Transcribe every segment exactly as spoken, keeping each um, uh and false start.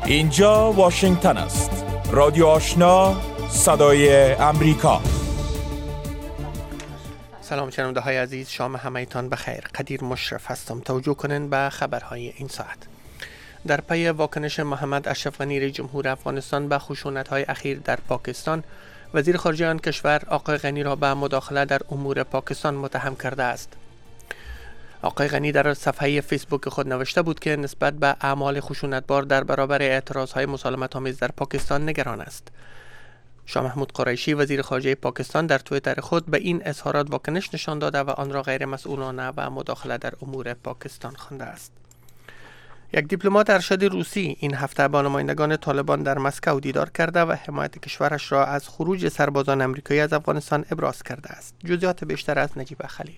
اینجا واشنگتن است. رادیو آشنا، صدای امریکا. سلام شنونده های عزیز، شام همه‌تان بخیر. قدیر مشرف هستم. توجه کنین به خبرهای این ساعت. در پی واکنش محمد اشرف غنی رئیس جمهور افغانستان به خشونت‌های اخیر در پاکستان، وزیر خارجه آن کشور آقای غنی را به مداخله در امور پاکستان متهم کرده است. آقای غنی در صفحه فیسبوک خود نوشته بود که نسبت به اعمال خشونتبار در برابر اعتراضهای مسالمت‌آمیز در پاکستان نگران است. شاه محمود قریشی وزیر خارجه پاکستان در توییتر خود به این اظهارات واکنش نشان داده و آن را غیر مسئولانه و مداخله در امور پاکستان خوانده است. یک دیپلمات ارشد روسی این هفته با نمایندگان طالبان در مسکو دیدار کرده و حمایت کشورش را از خروج سربازان آمریکایی از افغانستان ابراز کرده است. جزئیات بیشتر از نجیب خلیل.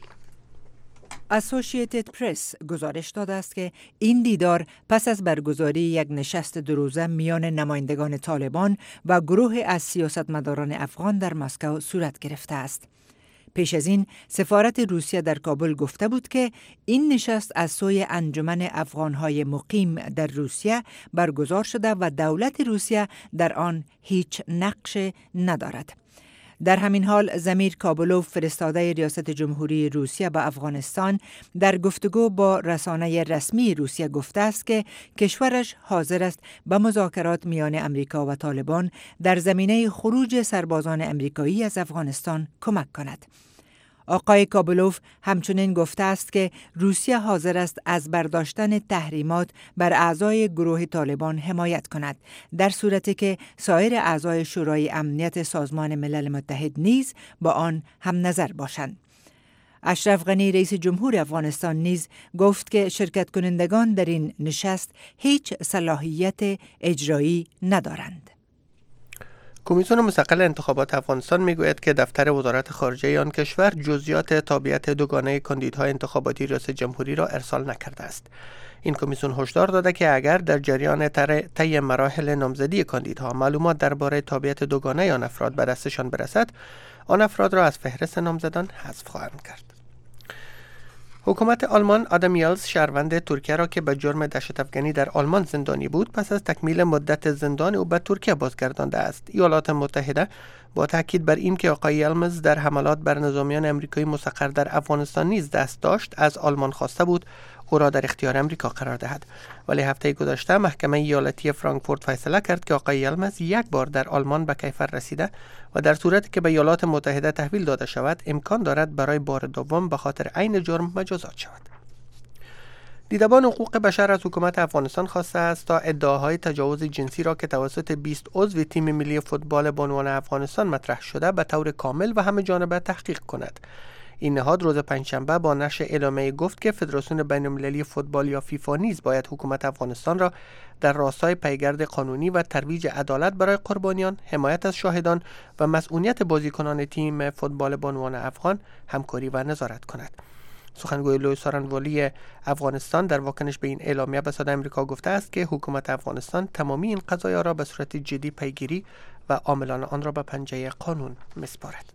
اسوسییتد پرس گزارش داده است که این دیدار پس از برگزاری یک نشست دو روزه میان نمایندگان طالبان و گروه از سیاستمداران افغان در مسکو صورت گرفته است. پیش از این سفارت روسیه در کابل گفته بود که این نشست از سوی انجمن افغانهای مقیم در روسیه برگزار شده و دولت روسیه در آن هیچ نقش ندارد. در همین حال زمیر کابلوف فرستاده ریاست جمهوری روسیه به افغانستان در گفتگو با رسانه رسمی روسیه گفته است که کشورش حاضر است به مذاکرات میان امریکا و طالبان در زمینه خروج سربازان امریکایی از افغانستان کمک کند. آقای کابلوف همچنین گفته است که روسیه حاضر است از برداشتن تحریمات بر اعضای گروه طالبان حمایت کند، در صورتی که سایر اعضای شورای امنیت سازمان ملل متحد نیز با آن هم نظر باشند. اشرف غنی رئیس جمهور افغانستان نیز گفت که شرکت کنندگان در این نشست هیچ صلاحیت اجرایی ندارند. کمیسیون مستقل انتخابات افغانستان میگوید که دفتر وزارت خارجه آن کشور جزئیات تابعیت دوگانه کاندیدهای انتخاباتی ریاست جمهوری را ارسال نکرده است. این کمیسیون هشدار داده که اگر در جریان طی مراحل نامزدی کاندیدها معلومات درباره تابعیت دوگانه آن افراد به دستشان برسد، آن افراد را از فهرست نامزدان حذف خواهند کرد. حکومت آلمان آدم یلز شهروند ترکیه را که به جرم دهشت افکنی در آلمان زندانی بود پس از تکمیل مدت زندان او به ترکیه بازگردانده است. ایالات متحده با تاکید بر این که آقای یلمز در حملات بر نظامیان آمریکایی مستقر در افغانستان نیز دست داشت، از آلمان خواسته بود او را در اختیار آمریکا قرار دهد. ولی هفته گذشته محکمه ایالتی فرانکفورت فیصله کرد که آقای یلمز یک بار در آلمان به کیفر رسیده و در صورتی که به ایالات متحده تحویل داده شود امکان دارد برای بار دوم به خاطر عین جرم مجازات شود. دیدبان حقوق بشر از حکومت افغانستان خواسته است تا ادعاهای تجاوز جنسی را که توسط بیست عضو تیم ملی فوتبال بانوان افغانستان مطرح شده به طور کامل و همه جانبه تحقیق کند. این نهاد روز پنجشنبه با نشر اعلامیه گفت که فدراسیون بین‌المللی فوتبال یا فیفا نیز باید حکومت افغانستان را در راستای پیگرد قانونی و ترویج عدالت برای قربانیان، حمایت از شاهدان و مسئولیت بازیکنان تیم فوتبال بانوان افغان همکاری و نظارت کند. سخنگوی لوی سارنوالی افغانستان در واکنش به این اعلامیه به صدای آمریکا گفته است که حکومت افغانستان تمامی این قضایا را به صورت جدی پیگیری و عاملان آن را به پنجه قانون می‌سپارد.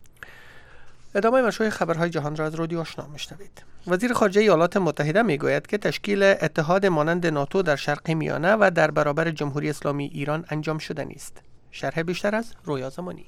ادامه مشروع خبرهای جهان را از رادیو آشنا میشنوید. وزیر خارجه ایالات متحده میگوید که تشکیل اتحاد مانند ناتو در شرق میانه و در برابر جمهوری اسلامی ایران انجام شده نیست. شرح بیشتر از رویا زمانی.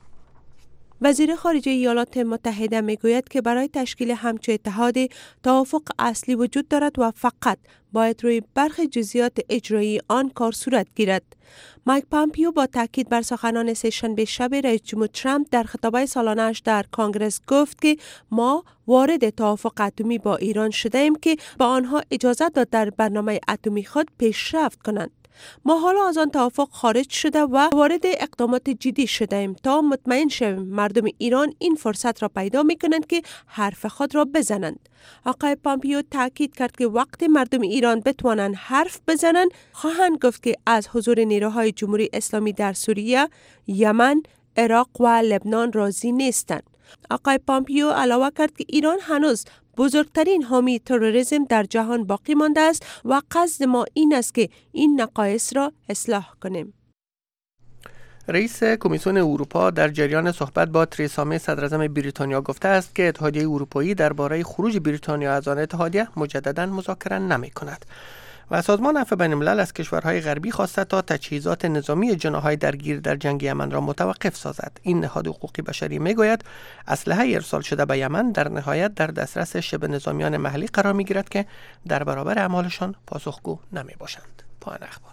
وزیر خارجه ایالات متحده میگوید که برای تشکیل همچون اتحادی توافق اصلی وجود دارد و فقط باید روی برخی جزئیات اجرایی آن کار صورت گیرد. مایک پامپیو با تاکید بر سخنان سه‌شنبه شب رئیس جمهور ترامپ در خطابه سالانه‌اش در کانگرس گفت که ما وارد توافق اتمی با ایران شده ایم که با آنها اجازه داد در برنامه اتمی خود پیشرفت کنند. ما حالا از آن توافق خارج شده و وارد اقدامات جدی شده ایم تا مطمئن شویم مردم ایران این فرصت را پیدا می کنند که حرف خود را بزنند. آقای پامپیو تاکید کرد که وقت مردم ایران بتوانند حرف بزنند، خواهند گفت که از حضور نیروهای جمهوری اسلامی در سوریه، یمن، عراق و لبنان راضی نیستند. آقای پامپیو علاوه کرد که ایران هنوز بزرگترین حامی تروریسم در جهان باقی مانده است و قصد ما این است که این نقایص را اصلاح کنیم. رئیس کمیسیون اروپا در جریان صحبت با تریسا می صدراعظم بریتانیا گفته است که اتحادیه اروپایی درباره خروج بریتانیا از آن اتحادیه مجددا مذاکره نمی کند. و سازمان عفو بین الملل از کشورهای غربی خواسته تا تجهیزات نظامی جناح‌های درگیر در جنگ یمن را متوقف سازد. این نهاد حقوقی بشری میگوید اسلحه ارسال شده به یمن در نهایت در دسترس شبه نظامیان محلی قرار میگیرد که در برابر اعمالشان پاسخگو نمی باشند. پایان اخبار.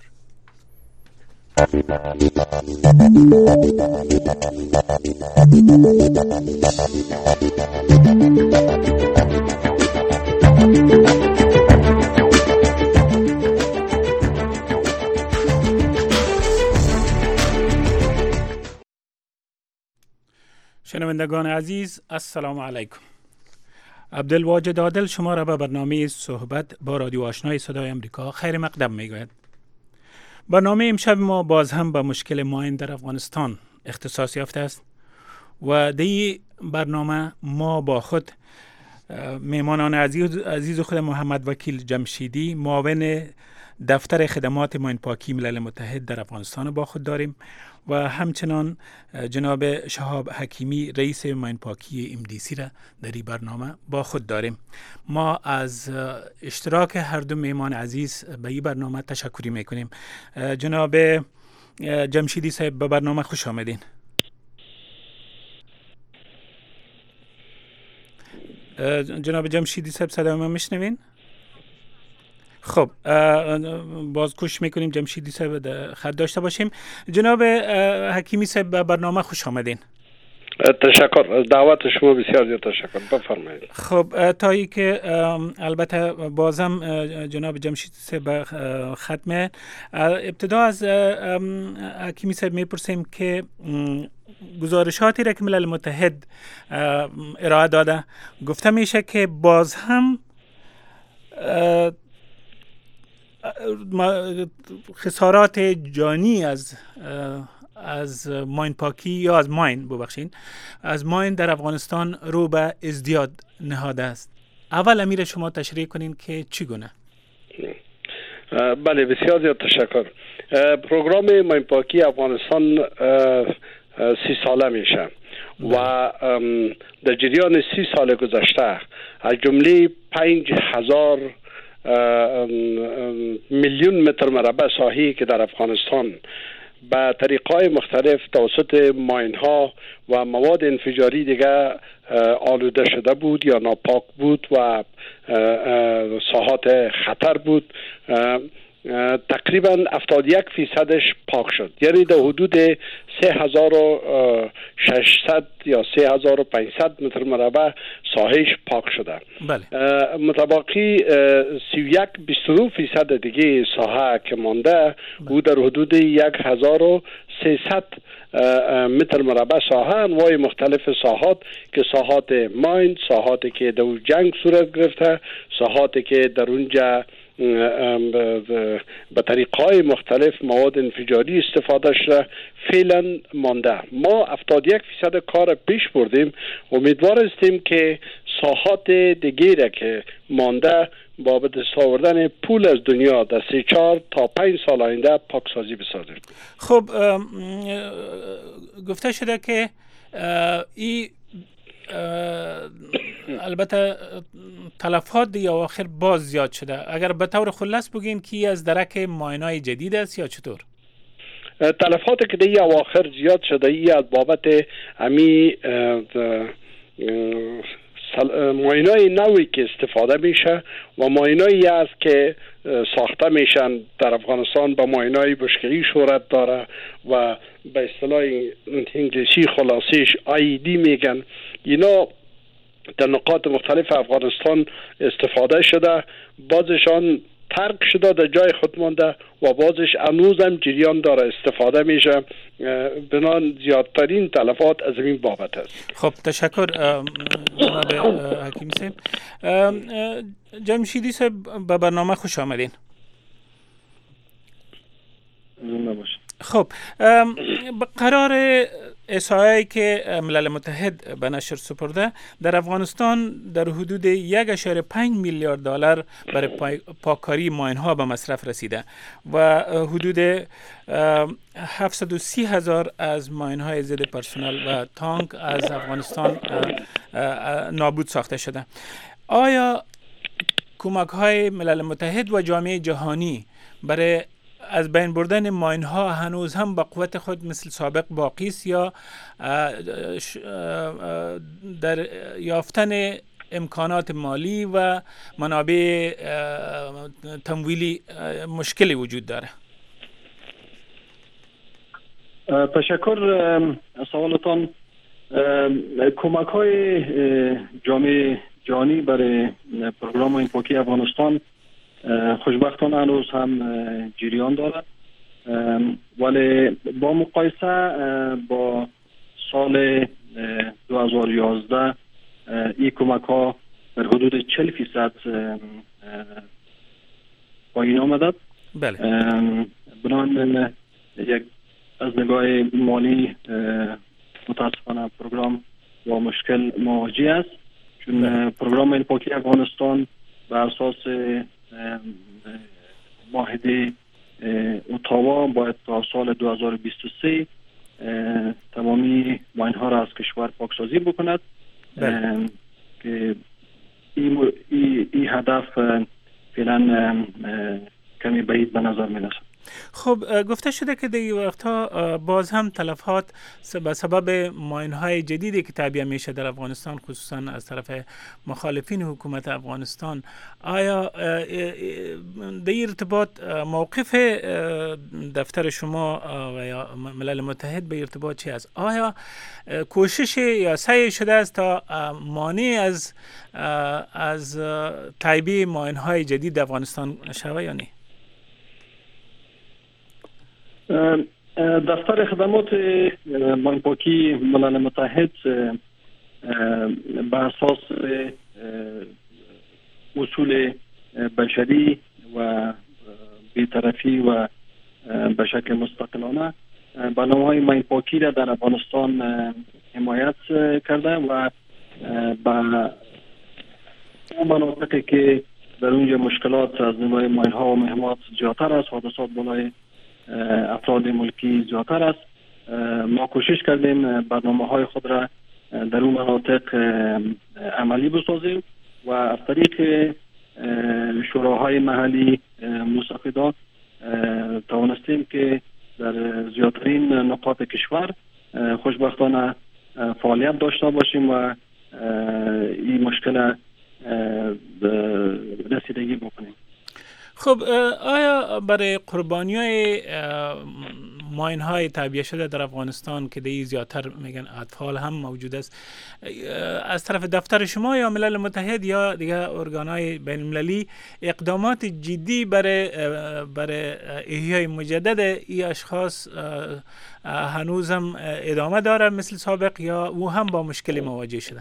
شنوندگان عزیز، السلام علیکم. عبدالواجد عادل شما را به برنامه صحبت با رادیو آشنای صدای امریکا خیر مقدم میگوید. برنامه امشب ما باز هم به مشکل ماین در افغانستان اختصاص یافته است و در این برنامه ما با خود میمانان عزیز عزیز خود محمد وکیل جمشیدی، معاون دفتر خدمات ماین پاکی ملل متحد در افغانستان با خود داریم و همچنان جناب شهاب حکیمی رئیس ماین پاکی ام دی سی را در این برنامه با خود داریم. ما از اشتراک هر دو میهمان عزیز به این برنامه تشکری میکنیم. جناب جمشیدی صاحب به برنامه خوش آمدین. جناب جمشیدی صاحب صدای ما میشنوین؟ خب باز کوشش میکنیم جمشیدی صاحب خط داشته باشیم. جناب حکیمی صاحب به برنامه خوش آمدین. تشکر از دعوت شما، بسیار زیاد تشکر. بفرمایید. خب تا ای که البته بازم جناب جمشیدی صاحب ختمه، ابتدا از حکیمی صاحب میپرسیم که گزارشاتی را که ملل متحد ارائه داده گفته میشه که باز هم خسارات جانی از از ماین پاکی یا از ماین ببخشین از ماین در افغانستان رو به ازدیاد نهاده است. اول امیر شما تشریح کنین که چگونه؟ بله، بسیار زیاد تشکر. پروگرام ماین پاکی افغانستان سی ساله میشه و در جریان سی سال گذشته از جمله پنج هزار میلیون متر مربع ساحه‌ای که در افغانستان به طریق‌های مختلف توسط ماین‌ها و مواد انفجاری دیگه آلوده شده بود یا ناپاک بود و ساحات خطر بود، تقریبا هفتاد و یک فیصدش پاک شد. یعنی در حدود سه هزار و ششصد یا سه هزار و پانصد متر مربع ساحهش پاک شده. بله. متباقی سی و یک بیست و نه فیصد دیگه ساحه که مانده بود در حدود یک هزار و سیصد متر مربع ساحه، انواع مختلف ساحات که ساحات ماین، ساحاتی که در جنگ صورت گرفته، ساحاتی که در اونجا به طریقهای مختلف مواد انفجاری استفاده شده فعلا مانده. ما هفتاد و یک فیصد کار پیش بردیم. امیدوار هستیم که ساحات دیگه که مانده با به دست آوردن پول از دنیا در سه چهار تا پنج سال آینده پاکسازی بسازیم. خب گفته شده که این البته تلفات یا آخر باز زیاد شده. اگر به طور خلاص بگین کی از درک ماینای جدید است یا چطور؟ تلفات که دیگه اواخر زیاد شده ای از بابت امی ماینای نوعی که استفاده میشه و ماینایی است که ساخته میشن در افغانستان به ماینای بشکه‌ای شهرت داره و به اصطلاح انگلیسی خلاصیش آی دی میگن. اینا در نقاط مختلف افغانستان استفاده شده، بازشان ترک شده در جای خود مانده و بازش هنوزم جریان داره استفاده میشه. بنان زیادترین تلفات از این بابت است. خب تشکر جناب حکیمی صاحب. جمشیدی صاحب به برنامه خوش آمدین. خب قرار احصایه‌ای که ملل متحد به نشر سپرده در افغانستان در حدود یک اشاره پنج میلیارد دلار برای پاککاری ماین‌ها به مصرف رسیده و حدود هفتصد و سی هزار از ماین‌های ضد پرسنل و تانک از افغانستان نابود ساخته شده. آیا کمک های ملل متحد و جامعه جهانی برای از بین بردن ماین ها هنوز هم با قوت خود مثل سابق باقی است یا در یافتن امکانات مالی و منابع تمویلی مشکلی وجود داره؟ تشکر از سوالتان. کمک های جامعه جهانی برای پروگرام ماین پاکی افغانستان خوشبختانه هنوز هم جریان دارد، ولی با مقایسه با سال دو هزار و یازده این کمک ها در حدود چهل فیصد پایین آمدد. بله. بنابراین یک از نگاه مالی متاسفانه پروگرام با مشکل مواجه است، چون بله. پروگرام ماین پاکی افغانستان بر اساس معاهده اتاوا باید تا سال دو هزار و بیست و سه تمامی ماین ها را از کشور پاکسازی بکند که این, این هدف فعلا کمی بعید به نظر می رسد. خب گفته شده که در این وقتها باز هم تلفات به سبب ماین های جدیدی که تعبیه میشه در افغانستان، خصوصا از طرف مخالفین حکومت افغانستان. آیا در این ارتباط موقف دفتر شما و یا ملل متحد به ارتباط چی است؟ آیا کوشش یا سعی شده است تا مانع از از تعبیه ماین های جدید در افغانستان شوه یا نه؟ دفتر خدمات ماین پاکی ملل متحد بر اساس اصول بشری و بی‌طرفی و به شکل مستقلانه برنامه‌های ماین پاکی را در افغانستان حمایت کرده و به اون مناطقی که در اونجا مشکلات از نوع ماین ها و مهمات زیادتر است، حادثات بالای افراد ملکی زیادتر است، ما کوشش کردیم برنامه های خود را در اون مناطق عملی بسازیم و از طریق شوراهای محلی مستفیدات توانستیم که در زیادترین نقاط کشور خوشبختانه فعالیت داشته باشیم و این مشکل رسیدگی بکنیم. خب آیا برای قربانی های ماین های تعبیه شده در افغانستان که دیگه زیادتر میگن اطفال هم موجود است، از طرف دفتر شما یا ملل متحد یا دیگه ارگان های بین المللی اقدامات جدی برای برای احیای مجدد این اشخاص هنوز هم ادامه داره مثل سابق یا او هم با مشکلی مواجه شده؟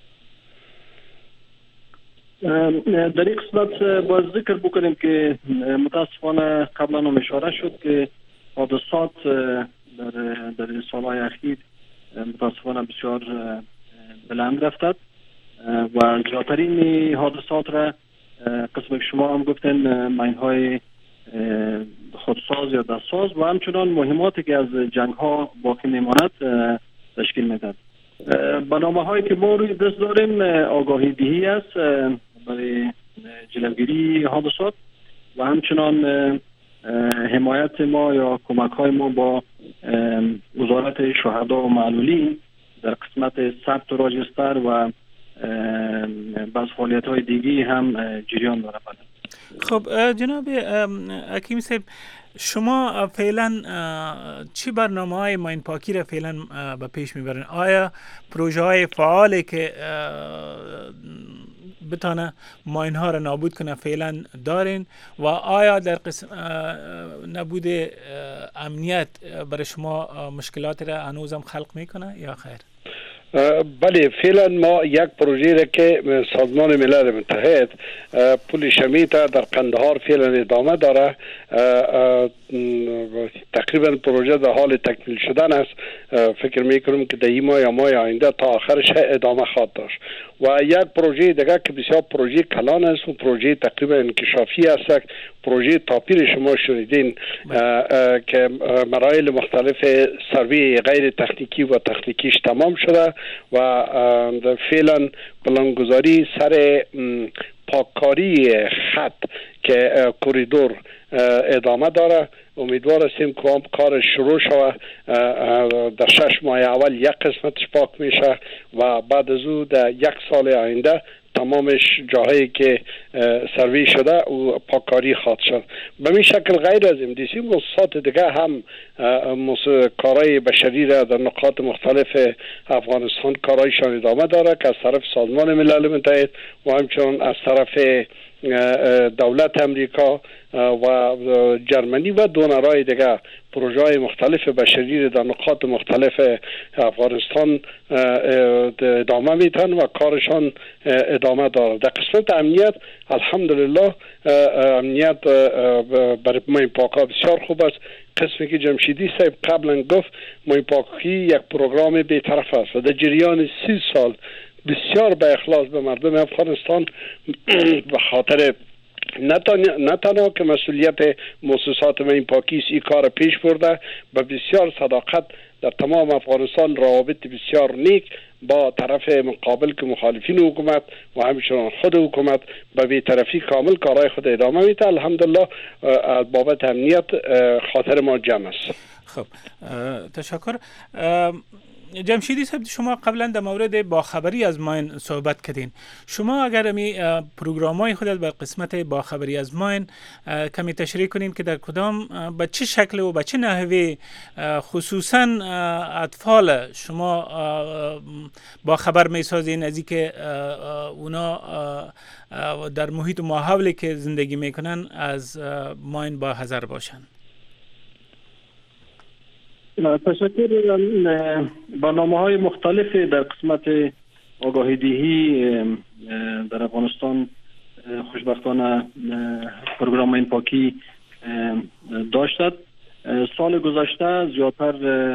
در این قسمت باید ذکر بکنیم که متاسفانه قبلا هم اشاره شد که حادثات در در سالهای اخیر متاسفانه بسیار بلند رفتد و زیادترین حادثات را قسم که شما هم گفتن ماین های خودساز یا دستساز و همچنان مهماتی که از جنگ ها باقی میماند تشکیل میدهد. برنامه هایی که ما روی دست داریم آگاهی دهی است برای جلوگیری حادثات و همچنان حمایت ما یا کمک های ما با وزارت شهدا و معلولین در قسمت ثبت و راجستر و بعض فعالیت های دیگی هم جریان داره. خب جناب حکیمی صاحب، شما فعلا چی برنامه های ماین پاکی را فعلا به پیش میبرین؟ آیا پروژه های فعالی که بتانه ماین ها را نابود کنه فعلا دارین و آیا در قسم نبود امنیت برای شما مشکلات را هنوزم خلق میکنه یا خیر؟ بله، فعلا ما یک پروژه را که سازمان ملل متحد پل شمیتا در قندهار فعلا ادامه داره، تقریبا پروژه در حال تکمیل شدن است. فکر میکنم که در این ماه یا ماه آینده تا آخرش ادامه خواهد داشت. و یک پروژه دیگر که بسیار پروژه کلان است و پروژه تقریبا انکشافی است، پروژه تاپیر شما شنیدین که مراحل مختلف سروی غیر تکنیکی و تکنیکیش تمام شده و فعلا پلانگذاری سر پاککاری خط که کوریدور ادامه داره. امیدوار هستیم که کار شروع شوه. در شش ماه اول یک قسمتش پاک میشه و بعد از او در یک سال آینده تمامش جاهایی که سروی شده و پاککاری خواهد شد. به این شکل غیر از این دیسی مؤسسات دیگه هم کارهای بشری را در نقاط مختلف افغانستان کارایشان ادامه داره که از طرف سازمان ملل متحد و همچنان از طرف دولت امریکا و جرمنی و دونرهای دیگه پروژه های مختلف بشری در نقاط مختلف افغانستان ادامه میتن و کارشان ادامه داره. در قسمت امنیت الحمدلله امنیت برای ما این پاکا بسیار خوب است. قسمی که جمشیدی صاحب قبلا گفت ما این پاکی یک پروگرام بی‌طرف است و در جریان سی سال بسیار به اخلاص به مردم افغانستان به خاطر نه تنها که مسئولیت مؤسسات این پاکی این کار پیش برده، به بسیار صداقت در تمام افغانستان روابط بسیار نیک با طرف مقابل که مخالفین حکومت و همچنان خود حکومت به بی‌طرفی کامل کارهای خود ادامه میده. الحمدلله بابت امنیت خاطر ما جمع است. خب تشکر. جمشیدی صاحب، شما قبلا در مورد باخبری از ماین صحبت کردین. شما اگر می پروگرام‌های خودت بر قسمت باخبری از ماین کمی تشریح کنین که در کدام به چه شکل و به چه نحوه خصوصا اطفال شما باخبر میسازین از اینکه اونا در محیط و ماحولی که زندگی میکنن از ماین با حذر باشن؟ تشکر. برنامه های مختلف در قسمت آگاهی دهی در افغانستان خوشبختانه پروگرام این پاکی داشتد. سال گذشته زیادتر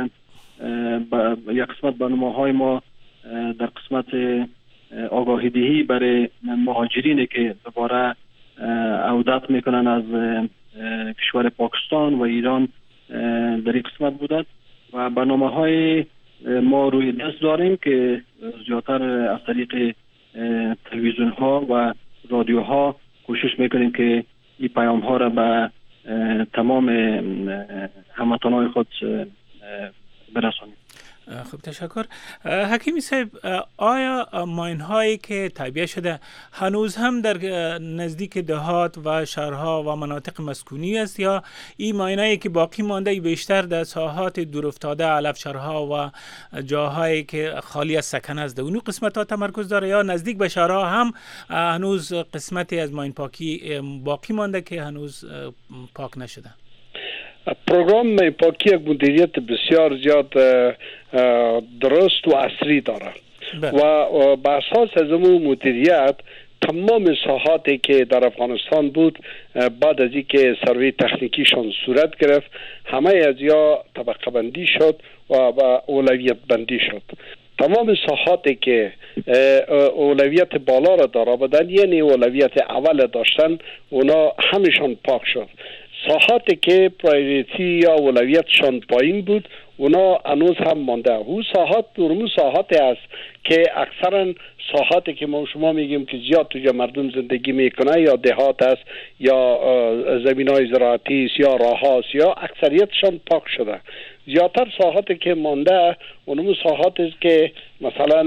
یک قسمت برنامه های ما در قسمت آگاهی دهی برای مهاجرینی که دوباره عودت میکنن از کشور پاکستان و ایران در این قسمت بودند و برنامه های ما روی دست داریم که زیادتر از طریق تلویزیون ها و رادیو ها کوشش میکنیم که این پیام ها را به تمام هموطنان خود برسانیم. خب تشکر. حکیمی صاحب، آیا ماین هایی که تعبیه شده هنوز هم در نزدیک دهات و شهرها و مناطق مسکونی است یا این ماین هایی که باقی مانده بیشتر در ساحات دورافتاده علف شهرها و جاهایی که خالی از سکن است در اون قسمت ها تمرکز داره یا نزدیک به شهرها هم هنوز قسمتی از ماین پاکی باقی مانده که هنوز پاک نشده؟ پروگرام پاکی یک مدیریت بسیار زیاد درست و عصری داره و بر اساس از اون مدیریت تمام ساحاتی که در افغانستان بود بعد از اینکه سروی تکنیکیشان صورت گرفت همه از یا طبقه بندی شد و اولویت بندی شد. تمام ساحاتی که اولویت بالا را داره بودن یعنی اولویت اول داشتن اونا همشان پاک شد. ساحاتی که پرایوریتی یا اولویتشان پایین بود اونا هنوز هم مانده. او ساحات درمو ساحاتی است که اکثرا ساحاتی که ما شما میگیم که زیاد توی مردم زندگی میکنه یا دهات است یا زمینای زراعتی است یا راه هاست یا اکثریتشان پاک شده. زیادتر ساحاتی که مانده اونمو ساحات است که مثلا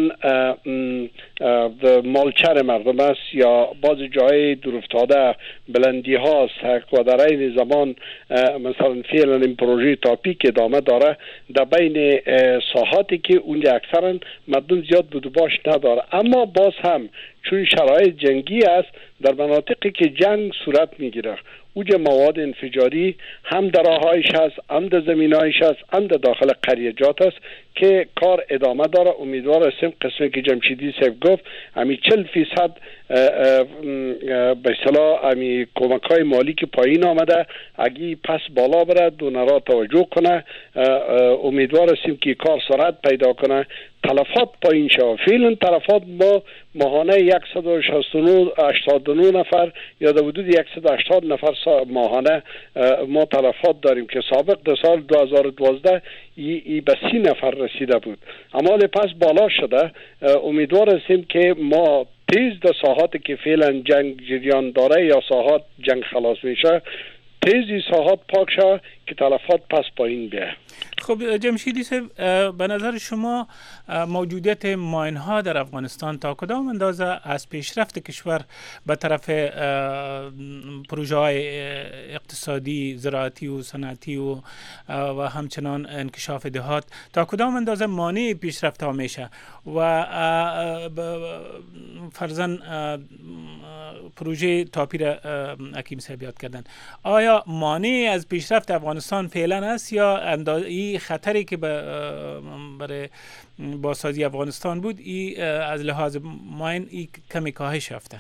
مالچر مردم است یا بعض جای دورافتاده بلندی هاست و در این زمان مثلا فعلا این پروژه تاپی که ادامه داره در بین ساحاتی که اونجا اکثرا مردم زیاد بود باش نداره. اما باز هم چون شرایط جنگی است در مناطقی که جنگ صورت میگیره اوج مواد انفجاری هم در راههایش هست هم در زمینایش هست هم در داخل قریجات است که کار ادامه داره. امیدوار هستیم قسمی که جمشیدی صاحب گفت همی چل فیصد به اصطلاح همی کمک های مالی که پایین آمده اگه پس بالا بره دونرها توجه کنه. امیدوار هستیم که کار سرعت پیدا کنه تلفات پایین شد. فعلا تلفات ما ماهانه صد و هشتاد و نه نفر یا در حدود صد و هشتاد نفر ماهانه ما تلفات داریم که سابق در سال دو هزار و دوازده ای, ای به سی نفر رسیده بود. اما پس بالا شده. امیدوار هستیم که ما تیز در ساحاتی که فعلا جنگ جریان داره یا ساحات جنگ خلاص میشه تیزی ساحات پاک شه که تلفات پس پایین بیه. خب جمشیدی صاحب، به نظر شما موجودیت ماین ها در افغانستان تا کدام اندازه از پیشرفت کشور به طرف پروژه های اقتصادی، زراعتی و صنعتی و و همچنان انکشاف دهات تا کدام اندازه مانع پیشرفت ها میشه و فرضاً پروژه تاپیر حکیم صاحب یاد کردن، آیا مانع از پیشرفت افغانستان فعلا است یا اندازه خطری که برای بازسازی افغانستان بود ای از لحاظ ماین ای کمی کاهش یافته؟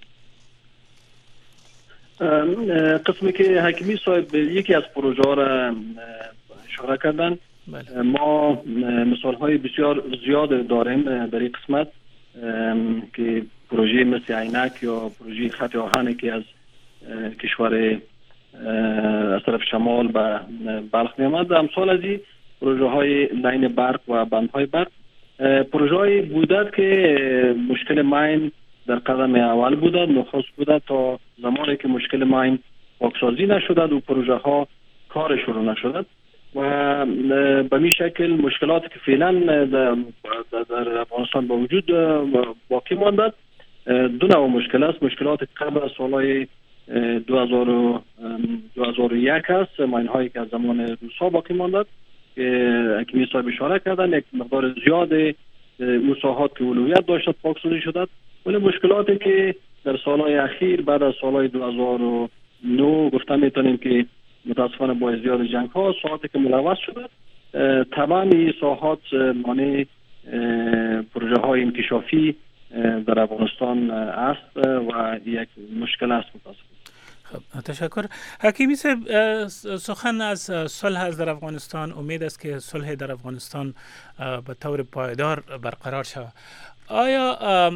قسمی که حکیمی صاحب یکی از پروژه ها را اشاره کردن، بله. ما مثال های بسیار زیاد داریم در این قسمت که پروژه مثل عینک یا پروژه خط آهن که از کشور از طرف شمال به بلخ می آمد، امثال از این پروژه های لاین برق و بندهای برق پروژه های بودد که مشکل ماین در قدم اول بودد، نخست بودد تا زمانی که مشکل ماین پاکسازی نشدد و پروژه ها کار شروع نشدد و به می شکل مشکلاتی که فعلا در, در افغانستان با وجود باقی ماندد دو نوع مشکل است. مشکلات قبل از سالهای دو هزار و یک است، ماین هایی که از زمان روسا باقی ماندد که حکیمی صاحب اشاره کردن، یک مقدار زیاد اون ساحات که اولویت داشتد پاکسازی شدد، ولی مشکلاتی که در سالهای اخیر بعد از سالهای دو هزار و نه گفتن میتونیم که متاسفانه با زیاد جنگ ها ساحاتی که ملوث شدد، تمام این ساحات مانع پروژه های انکشافی در افغانستان است و یک مشکل است. متاسفانه. خب تشکر. حکیمی صاحب، سخن از صلح از در افغانستان، امید است که صلح در افغانستان به طور پایدار برقرار شود. آیا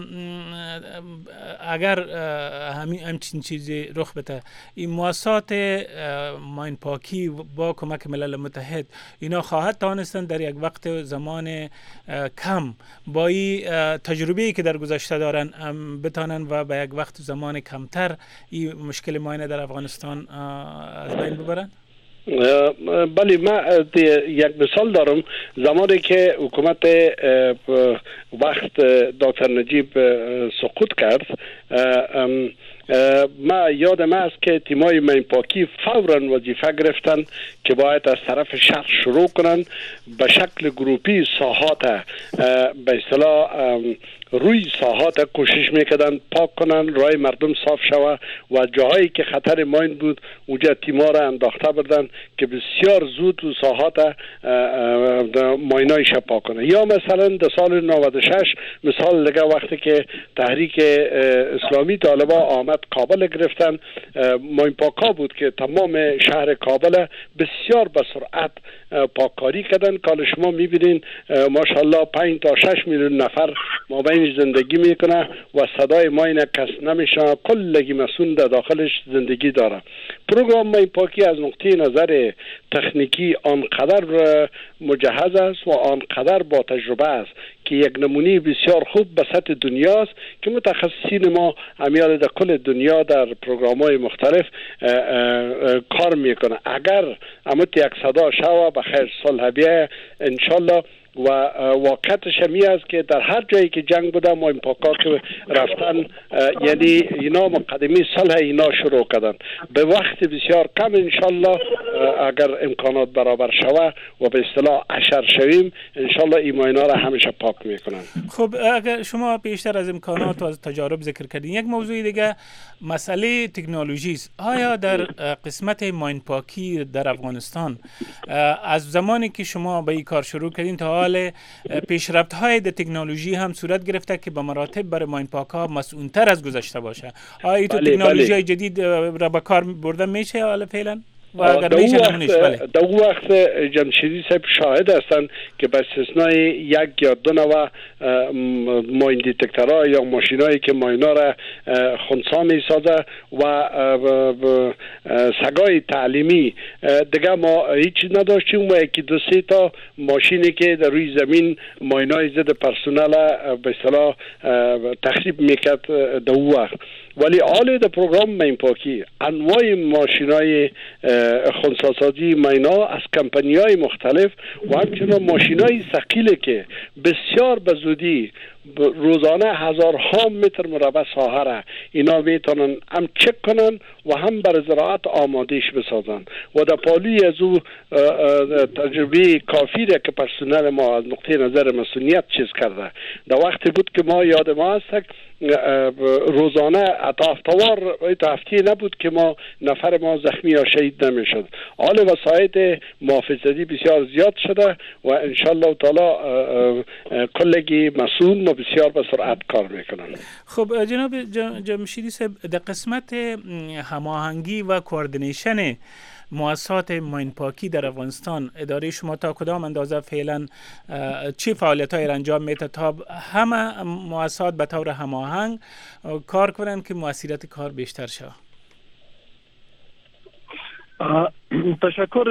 اگر همین همچین چیزی رخ بده، این مؤسسات ماین پاکی با کمک ملل متحد اینا خواهد توانستند در یک وقت زمان کم با این تجربه‌ای که در گذشته دارن بتانن و به یک وقت زمان کمتر این مشکل ماین در افغانستان از بین ببرن؟ بله، ما یک مثال دارم. زمانی که حکومت وقت دکتر نجیب سقوط کرد، ما یادم است که تیمای ماین پاکی فوراً وظیفه گرفتن که باید از طرف شرق شروع کنن، به شکل گروپی ساحات به اصطلاح روی ساحات کوشش میکردن پاک کنن، راه مردم صاف شوه و جاهایی که خطر ماین بود اونجا تیما را انداخته بردن که بسیار زود و ساحات ماینایش پاک کنن. یا مثلا در سال نود و شش مثال لگه وقتی که تحریک اسلامی طالبا آمد کابل گرفتن، ماین پاکا بود که تمام شهر کابل بسیار به سرعت پاککاری کردن. کال شما میبینین ماشاءالله پنج تا شش میلیون نفر ما بین زندگی میکنه و صدای ماین کس نمیشه، کلگی مسون در داخلش زندگی داره. پروگرام ماین پاکی از نقطه نظر تکنیکی آنقدر مجهز است و آنقدر با تجربه است که یک نمونه بسیار خوب به سطح دنیاست که متخصصین ما همیال در کل دنیا در پروگرام‌های مختلف اه اه اه کار میکنه. اگر امت یک صدا شوه بخیر صلح بیه انشالله و واقعیتش همی است که در هر جایی که جنگ بوده ماین پاکا که رفتن، یعنی اینا مقدمی صلح اینا شروع کردن به وقت بسیار کم. انشالله اگر امکانات برابر شوه و به اصطلاح عشر شویم انشالله این ماینا را همیشه پاک میکنن. خب اگر شما بیشتر از امکانات و از تجارب ذکر کردین، یک موضوع دیگه مسئله تکنولوژی است. آیا در قسمت ماین پاکی در افغانستان از زمانی که شما به این کار شروع کردین تا حال پیشرفت های در تکنولوژی هم صورت گرفته که به مراتب برای ماین پاک ها مسئول‌تر از گذشته باشه؟ آیا تو تکنولوژی های جدید را به کار برده میشه حالا فعلا؟ و اگر میشه نمونش. بله در اون وقت جمشیدی صاحب شاهد هستند که به استثنای یک یا دو نوع ماین دیتکتورها یا ماشینایی که ماینا را خنثی میسازه و سگای تعلیمی دیگه ما هیچ نداشتیم و یکی دو سه تا ماشینی که در روی زمین ماینای ضد پرسنل به اصطلاح تخریب میکرد در اون وقت. ولی حال در پروگرام ماین پاکی انواع ماشینای خنثی‌سازی ماینا از کمپانی‌های مختلف و همچنین ماشینای ثقیلی که بسیار به زودی روزانه هزارها متر مربع ساحه را اینا میتونن هم چک کنن و هم برای زراعت آمادهش بسازن و در پالوی از او تجربه کافی را که پرسنل ما از نقطه نظر مسئولیت چیز کرده. در وقتی بود که ما یاد ما هست روزانه اتافتوار تا هفته نبود که ما نفر ما زخمی یا شهید نمیشد. حال وسایل محافظتی بسیار زیاد شده و انشالله تعالی کلگی مسئول ما بسیار به سرعت کار میکنن. خب جناب جمشیدی صاحب، در قسمت هماهنگی و کوردینیشن مؤسسات ماین پاکی در افغانستان اداره شما تا کدام اندازه فعلا چی فعالیت‌های انجام میده تا همه مؤسسات به طور هماهنگ کار کنند که موثریت کار بیشتر شود؟ تشکر.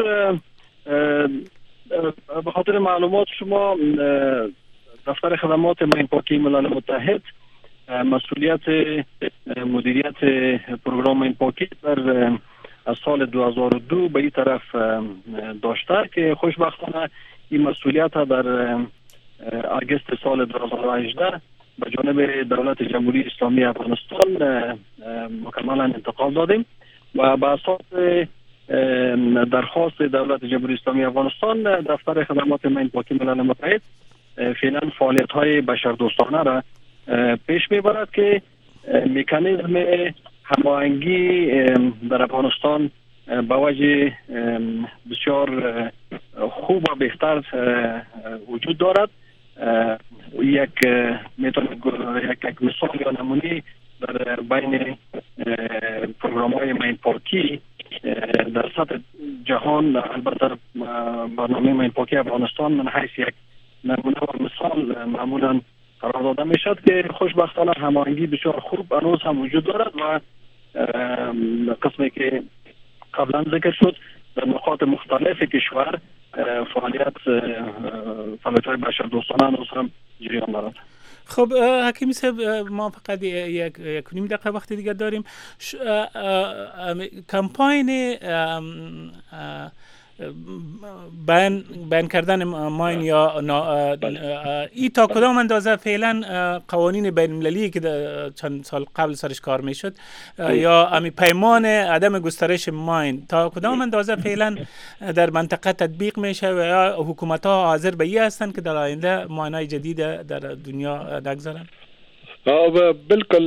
به خاطر معلومات شما، دفتر خدمات ماین پاکی ملل متحد مسئولیت مدیریت پروگرام ماین پاکی در از سال دو هزار و دو به این طرف داشته که خوشبختانه این مسئولیت در آگوست سال دو هزار و هجده به جانب دولت جمهوری اسلامی افغانستان مکملا انتقال دادیم و به اساس درخواست دولت جمهوری اسلامی افغانستان دفتر خدمات ماین پاکی ملل متحد فعلا فعالیت‌های بشردوستانه را پیش میبرد که مکانیزم هماهنگی در افغانستان با وجه بسیار خوب و بهتر وجود دارد. یک میتونم یک مثال یا نمونه در بین پروگرام‌های ماین پاکی در سطح جهان، البته برنامه ماین پاکی افغانستان من حیث یک نمونه و مثال معمولا قرار داده می شد که خوشبختانه هماهنگی بسیار خوب هنوز هم وجود دارد و قسمی که قبلا ذکر شد در نقاط مختلف کشور فعالیت فعالیت‌های بشردوستانه هنوز هم جریان دارد. خب حکیمی صاحب، ما فقط یک یک نیم دقیقه وقت دیگه داریم. کمپاین بین بین کردن ماین یا ای تا کدام اندازه فعلا قوانین بین المللی که چند سال قبل سرش کار میشد یا امی پیمان عدم گسترش ماین تا کدام اندازه فعلا در منطقه تطبیق میشه و یا حکومت ها حاضر به این هستند که در آینده ماینای جدید در دنیا نگذارن؟ بالکل.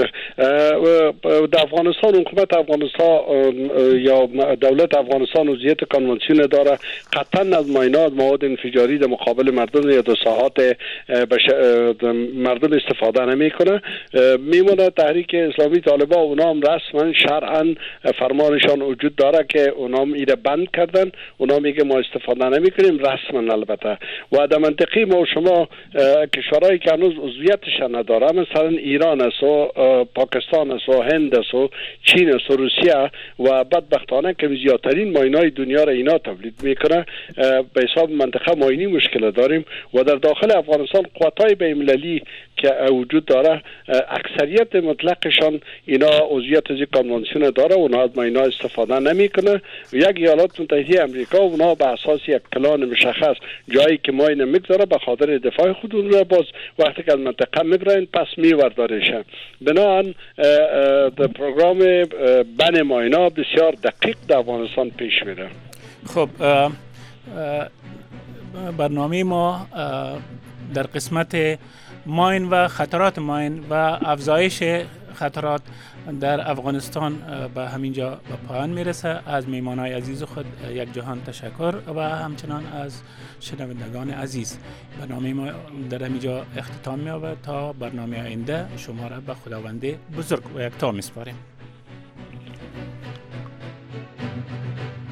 در افغانستان حکومت افغانستان یا دولت افغانستان وضعیت کانونسیون داره قطعا از ماینات مواد انفجاری در مقابل مردم یا در ساحات مردم استفاده نمیکنه. میمونه تحریک اسلامی طالبان اونا هم رسما شرعا فرمانشان وجود داره که اونا هم ایره بند کردن. اونا میگه ما استفاده نمیکنیم رسما. البته و در منطقه ما و شما کشورهایی که هنوز عضویتش نداره مثلا ایران است و پاکستان است و هند است و چین است و روسیه و بدبختانه که زیادترین ماینای دنیا را اینا تولید میکنه. به حساب منطقه ماینی مشکل داریم و در داخل افغانستان قوت‌های بین‌المللی که وجود داره اکثریت مطلقشان اینا عضویت از کانونسیون داره و اونا از ماینا استفاده نمیکنه. یک ایالات متحده آمریکا اونا به اساس یک پلان مشخص جایی که ماین میگذاره به خاطر دفاع خود اون باز وقتی که از منطقه میبرن پس میوردارشن. بنابراین پروگرام بن ماینا بسیار دقیق در افغانستان پیش میره. خب برنامه ما در قسمت ماین و خطرات ماین و افزایش خطرات در افغانستان به همینجا به پایان میرسه. از میهمانای عزیز خود یک جهان تشکر و همچنان از شنوندگان عزیز. برنامه ما در همینجا اختتام می‌یابد. تا برنامه آینده شما را به خداوند بزرگ و یکتا میسپاریم.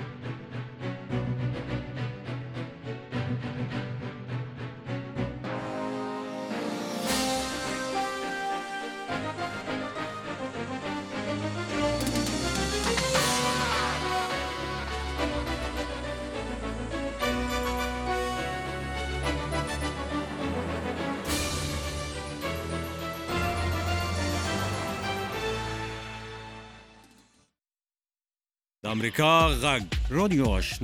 آمریکا غږ رادیو آشنا